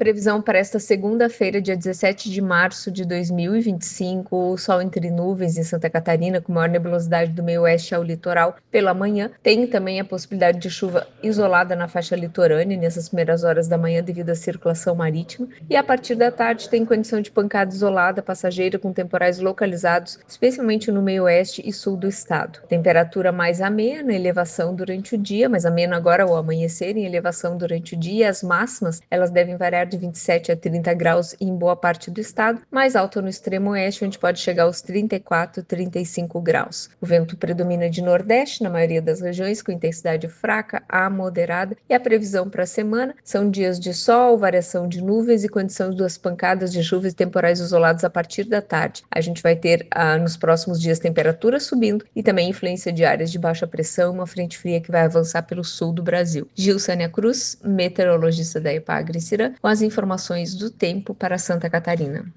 Previsão para esta segunda-feira, dia 17 de março de 2025, sol entre nuvens em Santa Catarina, com maior nebulosidade do meio oeste ao litoral pela manhã. Tem também a possibilidade de chuva isolada na faixa litorânea nessas primeiras horas da manhã devido à circulação marítima. E a partir da tarde tem condição de pancada isolada passageira com temporais localizados, especialmente no meio oeste e sul do estado. Temperatura mais amena, elevação durante o dia, mais amena agora ao amanhecer, em elevação durante o dia. As máximas, elas devem variar de 27 a 30 graus em boa parte do estado, mais alta no extremo oeste, onde pode chegar aos 34, 35 graus. O vento predomina de nordeste na maioria das regiões, com intensidade fraca a moderada, e a previsão para a semana são dias de sol, variação de nuvens e condição de duas pancadas de chuvas e temporais isolados a partir da tarde. A gente vai ter nos próximos dias temperaturas subindo e também influência de áreas de baixa pressão, uma frente fria que vai avançar pelo sul do Brasil. Gilsânia Cruz, meteorologista da EPAGRE-Cirã, com as informações do tempo para Santa Catarina.